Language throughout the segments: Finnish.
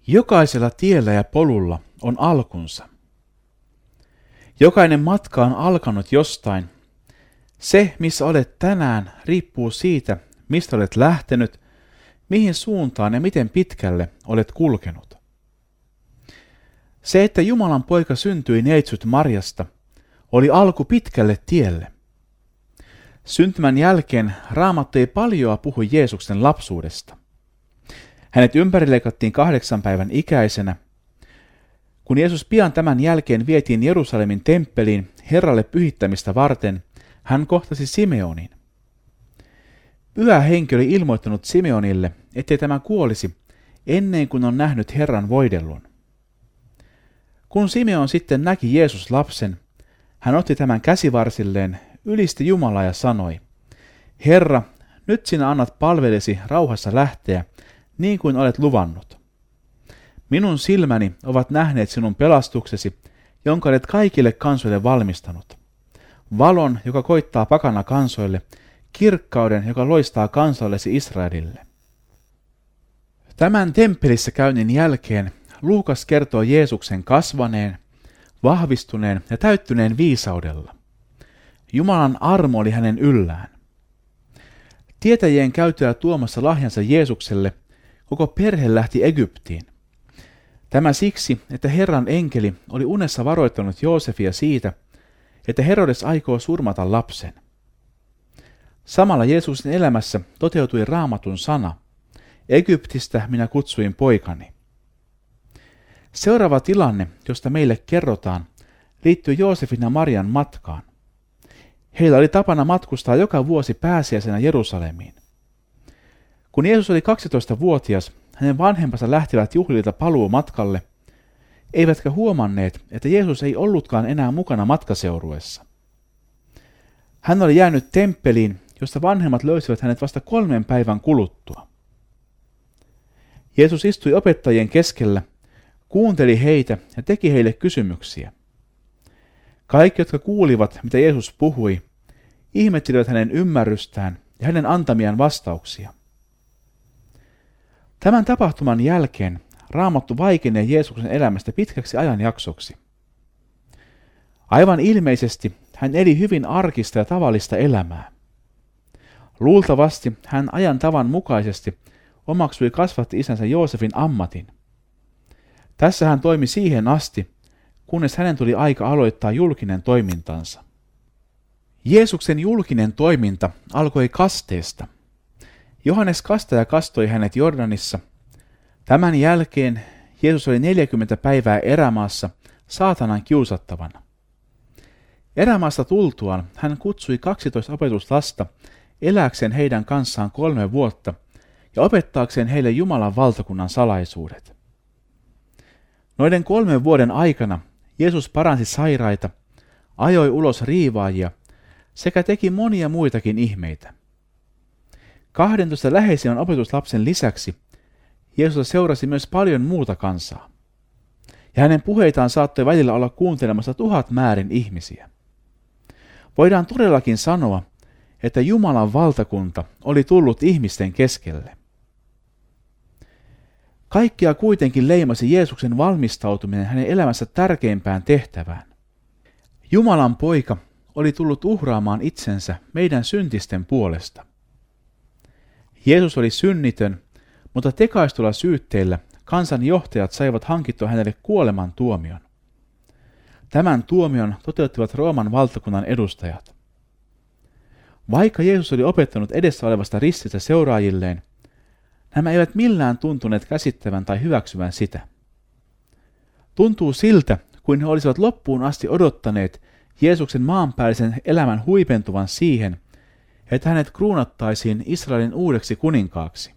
Jokaisella tiellä ja polulla on alkunsa. Jokainen matka on alkanut jostain. Se, missä olet tänään, riippuu siitä, mistä olet lähtenyt, mihin suuntaan ja miten pitkälle olet kulkenut. Se, että Jumalan poika syntyi neitsyt Marjasta, oli alku pitkälle tielle. Syntymän jälkeen Raamattu ei paljoa puhu Jeesuksen lapsuudesta. Hänet ympärileikattiin 8 päivän ikäisenä. Kun Jeesus pian tämän jälkeen vietiin Jerusalemin temppeliin Herralle pyhittämistä varten, hän kohtasi Simeonin. Pyhä Henki oli ilmoittanut Simeonille, ettei tämä kuolisi ennen kuin on nähnyt Herran voidellun. Kun Simeon sitten näki Jeesus-lapsen, hän otti tämän käsivarsilleen, ylisti Jumalaa ja sanoi, Herra, nyt sinä annat palvelisi rauhassa lähteä, niin kuin olet luvannut. Minun silmäni ovat nähneet sinun pelastuksesi, jonka olet kaikille kansoille valmistanut. Valon, joka koittaa pakana kansoille, kirkkauden, joka loistaa kansallesi Israelille. Tämän temppelissä käynnin jälkeen Luukas kertoo Jeesuksen kasvaneen, vahvistuneen ja täyttyneen viisaudella. Jumalan armo oli hänen yllään. Tietäjien käytyä tuomassa lahjansa Jeesukselle, koko perhe lähti Egyptiin. Tämä siksi, että Herran enkeli oli unessa varoittanut Joosefia siitä, että Herodes aikoo surmata lapsen. Samalla Jeesuksen elämässä toteutui Raamatun sana, Egyptistä minä kutsuin poikani. Seuraava tilanne, josta meille kerrotaan, liittyy Joosefin ja Marian matkaan. Heillä oli tapana matkustaa joka vuosi pääsiäisenä Jerusalemiin. Kun Jeesus oli 12-vuotias, hänen vanhempansa lähtivät juhlilta paluumatkalle, eivätkä huomanneet, että Jeesus ei ollutkaan enää mukana matkaseurueessa. Hän oli jäänyt temppeliin, josta vanhemmat löysivät hänet vasta 3 päivän kuluttua. Jeesus istui opettajien keskellä, kuunteli heitä ja teki heille kysymyksiä. Kaikki, jotka kuulivat, mitä Jeesus puhui, ihmettelivät hänen ymmärrystään ja hänen antamiaan vastauksia. Tämän tapahtuman jälkeen Raamattu vaikenee Jeesuksen elämästä pitkäksi ajanjaksoksi. Aivan ilmeisesti hän eli hyvin arkista ja tavallista elämää. Luultavasti hän ajan tavan mukaisesti omaksui kasvatti-isänsä Joosefin ammatin. Tässä hän toimi siihen asti, kunnes hänen tuli aika aloittaa julkinen toimintansa. Jeesuksen julkinen toiminta alkoi kasteesta. Johannes Kastaja kastoi hänet Jordanissa. Tämän jälkeen Jeesus oli 40 päivää erämaassa saatanan kiusattavana. Erämaasta tultuaan hän kutsui 12 opetuslasta elääkseen heidän kanssaan 3 vuotta ja opettaakseen heille Jumalan valtakunnan salaisuudet. Noiden 3 vuoden aikana Jeesus paransi sairaita, ajoi ulos riivaajia sekä teki monia muitakin ihmeitä. 12 läheisimmän opetuslapsen lisäksi Jeesus seurasi myös paljon muuta kansaa. Ja hänen puheitaan saattoi välillä olla kuuntelemassa 1000 määrin ihmisiä. Voidaan todellakin sanoa, että Jumalan valtakunta oli tullut ihmisten keskelle. Kaikkia kuitenkin leimasi Jeesuksen valmistautuminen hänen elämänsä tärkeimpään tehtävään. Jumalan poika oli tullut uhraamaan itsensä meidän syntisten puolesta. Jeesus oli synnitön, mutta tekaistulla syytteillä kansan johtajat saivat hankittua hänelle kuoleman tuomion. Tämän tuomion toteuttivat Rooman valtakunnan edustajat. Vaikka Jeesus oli opettanut edessä olevasta rististä seuraajilleen, nämä eivät millään tuntuneet käsittävän tai hyväksyvän sitä. Tuntuu siltä, kuin he olisivat loppuun asti odottaneet Jeesuksen maanpäällisen elämän huipentuvan siihen, että hänet kruunattaisiin Israelin uudeksi kuninkaaksi.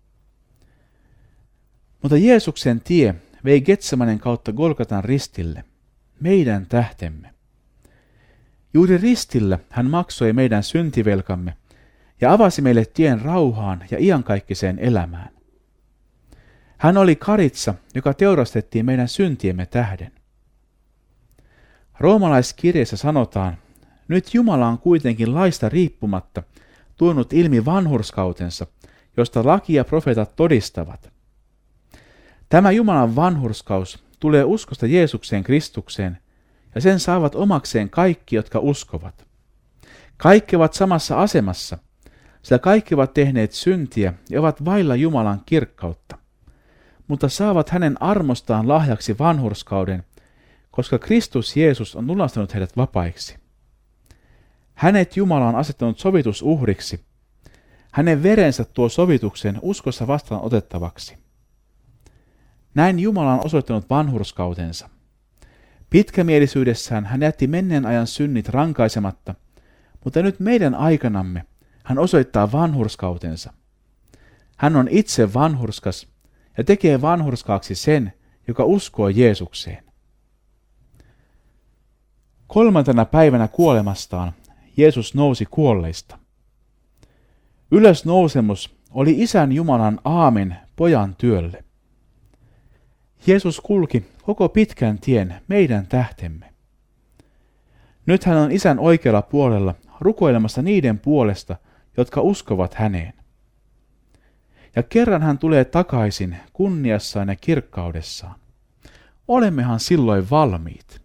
Mutta Jeesuksen tie vei Getsemanen kautta Golgatan ristille, meidän tähtemme. Juuri ristillä hän maksoi meidän syntivelkamme ja avasi meille tien rauhaan ja iankaikkiseen elämään. Hän oli karitsa, joka teurastettiin meidän syntiemme tähden. Roomalaiskirjeessä sanotaan, nyt Jumala on kuitenkin laista riippumatta tuonut ilmi vanhurskautensa, josta laki ja profeetat todistavat. Tämä Jumalan vanhurskaus tulee uskosta Jeesukseen Kristukseen, ja sen saavat omakseen kaikki, jotka uskovat. Kaikki ovat samassa asemassa, sillä kaikki ovat tehneet syntiä ja ovat vailla Jumalan kirkkautta, mutta saavat hänen armostaan lahjaksi vanhurskauden, koska Kristus Jeesus on lunastanut heidät vapaiksi. Hänet Jumala on asettanut sovitusuhriksi. Hänen verensä tuo sovituksen uskossa vastaan otettavaksi. Näin Jumala on osoittanut vanhurskautensa. Pitkämielisyydessään hän jätti menneen ajan synnit rankaisematta, mutta nyt meidän aikanamme hän osoittaa vanhurskautensa. Hän on itse vanhurskas ja tekee vanhurskaaksi sen, joka uskoo Jeesukseen. 3. päivänä kuolemastaan Jeesus nousi kuolleista. Ylösnousemus oli Isän Jumalan aamen pojan työlle. Jeesus kulki koko pitkän tien meidän tähtemme. Nyt hän on Isän oikealla puolella rukoilemassa niiden puolesta, jotka uskovat häneen. Ja kerran hän tulee takaisin kunniassaan ja kirkkaudessaan. Olemmehan silloin valmiit.